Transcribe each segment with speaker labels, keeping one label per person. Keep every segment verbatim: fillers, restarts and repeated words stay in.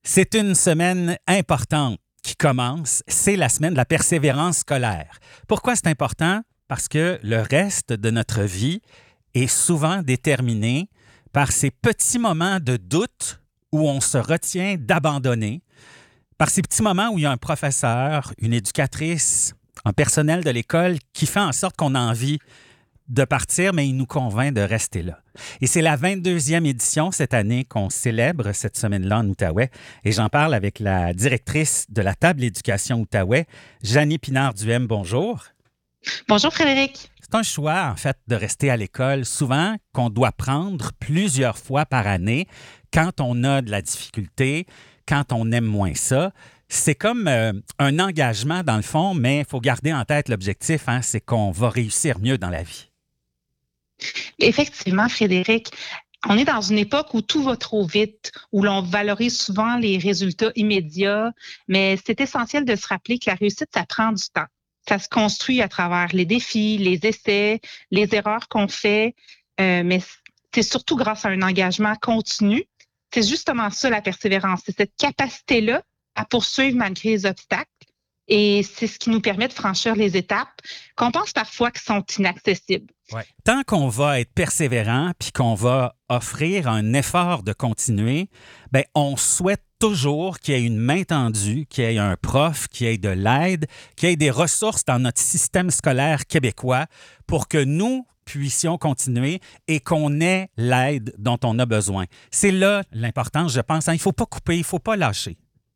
Speaker 1: C'est une semaine importante qui commence. C'est la semaine de la persévérance scolaire. Pourquoi c'est important? Parce que le reste de notre vie est souvent déterminé par ces petits moments de doute où on se retient d'abandonner, par ces petits moments où il y a un professeur, une éducatrice, un personnel de l'école qui fait en sorte qu'on a envie de partir, mais il nous convainc de rester là. Et c'est la vingt-deuxième édition cette année qu'on célèbre cette semaine-là en Outaouais. Et j'en parle avec la directrice de la table éducation Outaouais, Janie Pinard-Duhem. Bonjour.
Speaker 2: Bonjour Frédéric.
Speaker 1: C'est un choix, en fait, de rester à l'école, souvent qu'on doit prendre plusieurs fois par année quand on a de la difficulté, quand on aime moins ça. C'est comme euh, un engagement, dans le fond, mais il faut garder en tête l'objectif, hein, c'est qu'on va réussir mieux dans la vie.
Speaker 2: Effectivement, Frédéric, on est dans une époque où tout va trop vite, où l'on valorise souvent les résultats immédiats, mais c'est essentiel de se rappeler que la réussite, ça prend du temps. Ça se construit à travers les défis, les essais, les erreurs qu'on fait, euh, mais c'est surtout grâce à un engagement continu. C'est justement ça, la persévérance. C'est cette capacité-là à poursuivre malgré les obstacles. Et c'est ce qui nous permet de franchir les étapes qu'on pense parfois qui sont inaccessibles.
Speaker 1: Ouais. Tant qu'on va être persévérant puis qu'on va offrir un effort de continuer, bien, on souhaite toujours qu'il y ait une main tendue, qu'il y ait un prof, qu'il y ait de l'aide, qu'il y ait des ressources dans notre système scolaire québécois pour que nous puissions continuer et qu'on ait l'aide dont on a besoin. C'est là l'importance, je pense. Hein? Il ne faut pas couper, il ne faut pas lâcher.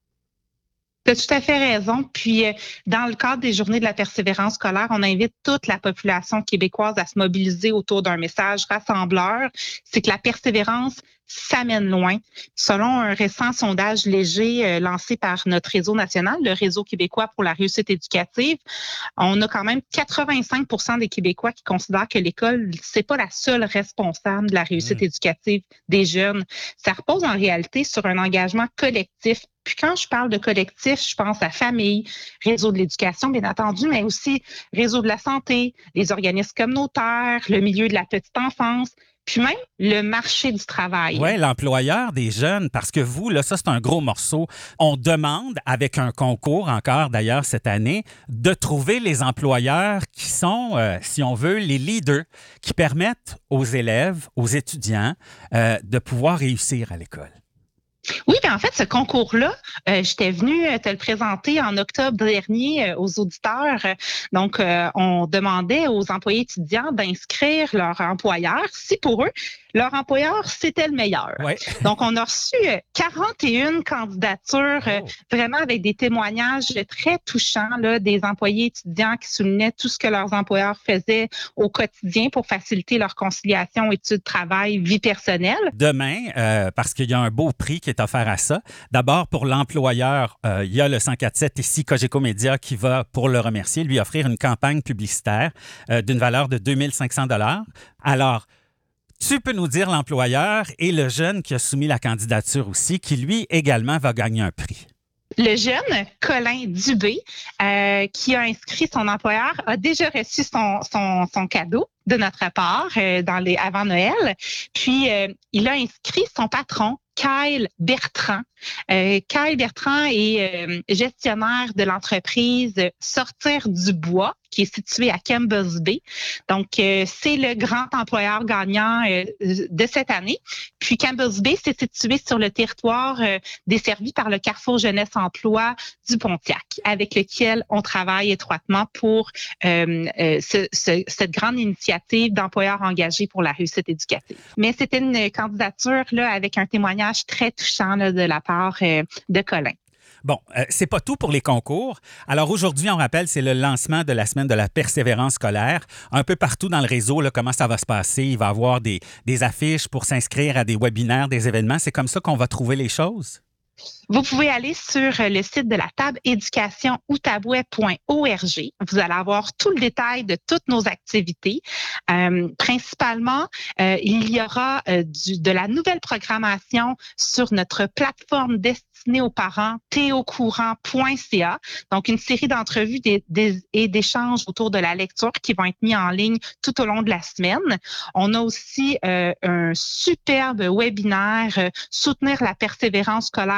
Speaker 2: Tu as tout à fait raison. Puis, euh, dans le cadre des Journées de la persévérance scolaire, on invite toute la population québécoise à se mobiliser autour d'un message rassembleur. C'est que la persévérance, ça mène loin. Selon un récent sondage léger euh, lancé par notre réseau national, le Réseau québécois pour la réussite éducative, on a quand même quatre-vingt-cinq pour cent des Québécois qui considèrent que l'école, c'est pas la seule responsable de la réussite mmh. éducative des jeunes. Ça repose en réalité sur un engagement collectif. Puis quand je parle de collectif, je pense à famille, réseau de l'éducation, bien entendu, mais aussi réseau de la santé, les organismes communautaires, le milieu de la petite enfance, puis même le marché du travail.
Speaker 1: Oui, l'employeur des jeunes, parce que vous, là, ça, c'est un gros morceau. On demande, avec un concours encore d'ailleurs cette année, de trouver les employeurs qui sont, euh, si on veut, les leaders, qui permettent aux élèves, aux étudiants, euh, de pouvoir réussir à l'école.
Speaker 2: Oui, bien en fait, ce concours-là, euh, j'étais venue te le présenter en octobre dernier euh, aux auditeurs. Donc, euh, on demandait aux employés étudiants d'inscrire leur employeur, si pour eux, leur employeur, c'était le meilleur. Ouais. Donc, on a reçu quarante et une candidatures, euh, oh. vraiment avec des témoignages très touchants là, des employés étudiants qui soulignaient tout ce que leurs employeurs faisaient au quotidien pour faciliter leur conciliation études-travail, vie personnelle.
Speaker 1: Demain, euh, parce qu'il y a un beau prix qui est offert à ça. D'abord, pour l'employeur, euh, il y a le cent quatre sept ici, Cogeco Média, qui va, pour le remercier, lui offrir une campagne publicitaire euh, d'une valeur de deux mille cinq cents dollars. Alors, tu peux nous dire l'employeur et le jeune qui a soumis la candidature aussi, qui lui également va gagner un prix.
Speaker 2: Le jeune Colin Dubé, euh, qui a inscrit son employeur, a déjà reçu son, son, son cadeau de notre part euh, dans les, avant Noël. Puis, euh, il a inscrit son patron, Kyle Bertrand. Euh, Kyle Bertrand est euh, gestionnaire de l'entreprise Sortir du bois, qui est située à Campbell's Bay. Donc, euh, c'est le grand employeur gagnant euh, de cette année. Puis, Campbell's Bay, c'est situé sur le territoire euh, desservi par le Carrefour Jeunesse Emploi du Pontiac, avec lequel on travaille étroitement pour euh, euh, ce, ce, cette grande initiative d'employeurs engagés pour la réussite éducative. Mais c'était une candidature là avec un témoignage très touchant là, de la part euh, de Colin.
Speaker 1: Bon, euh, c'est pas tout pour les concours. Alors aujourd'hui, on rappelle, c'est le lancement de la semaine de la persévérance scolaire. Un peu partout dans le réseau, là, comment ça va se passer? Il va y avoir des, des affiches pour s'inscrire à des webinaires, des événements. C'est comme ça qu'on va trouver les choses?
Speaker 2: Vous pouvez aller sur le site de la table éducation outaouais point org. Vous allez avoir tout le détail de toutes nos activités. Euh, principalement, euh, il y aura euh, du, de la nouvelle programmation sur notre plateforme destinée aux parents, t o courant point c a. Donc, une série d'entrevues des, des, et d'échanges autour de la lecture qui vont être mis en ligne tout au long de la semaine. On a aussi euh, un superbe webinaire euh, Soutenir la persévérance scolaire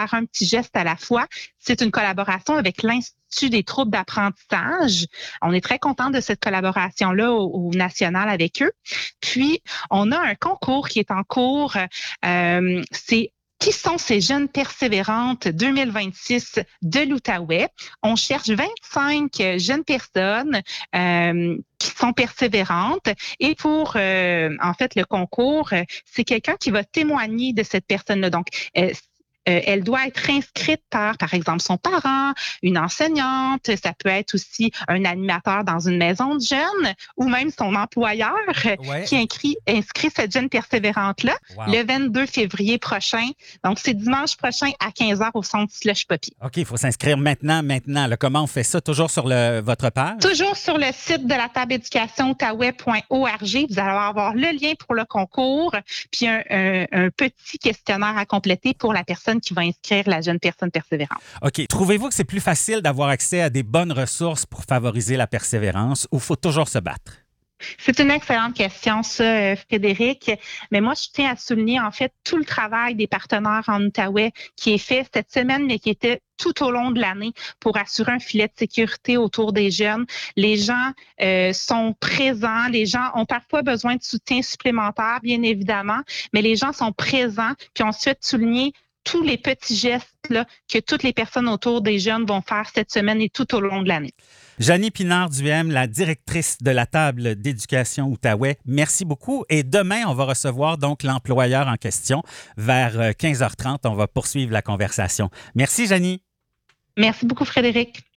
Speaker 2: faire un petit geste à la fois. C'est une collaboration avec l'Institut des troubles d'apprentissage. On est très content de cette collaboration-là au, au national avec eux. Puis, on a un concours qui est en cours. Euh, c'est Qui sont ces jeunes persévérantes deux mille vingt-six de l'Outaouais? On cherche vingt-cinq jeunes personnes euh, qui sont persévérantes. Et pour, euh, en fait, le concours, c'est quelqu'un qui va témoigner de cette personne-là. Donc, euh, Euh, elle doit être inscrite par, par exemple, son parent, une enseignante. Ça peut être aussi un animateur dans une maison de jeunes ou même son employeur
Speaker 1: Ouais.
Speaker 2: qui inscrit, inscrit cette jeune persévérante-là
Speaker 1: Wow.
Speaker 2: le vingt-deux février prochain. Donc, c'est dimanche prochain à quinze heures au centre Slush Poppy.
Speaker 1: OK, il faut s'inscrire maintenant, maintenant. Là, comment on fait ça? Toujours sur le, votre page?
Speaker 2: Toujours sur le site de la table éducation outaouais point org. Vous allez avoir le lien pour le concours puis un, un, un petit questionnaire à compléter pour la personne qui va inscrire la jeune personne persévérante.
Speaker 1: OK. Trouvez-vous que c'est plus facile d'avoir accès à des bonnes ressources pour favoriser la persévérance ou faut toujours se battre?
Speaker 2: C'est une excellente question, ça, Frédéric. Mais moi, je tiens à souligner, en fait, tout le travail des partenaires en Outaouais qui est fait cette semaine, mais qui était tout au long de l'année pour assurer un filet de sécurité autour des jeunes. Les gens euh, sont présents, les gens ont parfois besoin de soutien supplémentaire, bien évidemment, mais les gens sont présents. Puis on souhaite souligner tous les petits gestes là, que toutes les personnes autour des jeunes vont faire cette semaine et tout au long de l'année.
Speaker 1: Janie Pinard-Duhem, la directrice de la table d'éducation Outaouais, merci beaucoup. Et demain, on va recevoir donc l'employeur en question vers quinze heures trente. On va poursuivre la conversation. Merci, Janie.
Speaker 2: Merci beaucoup, Frédéric.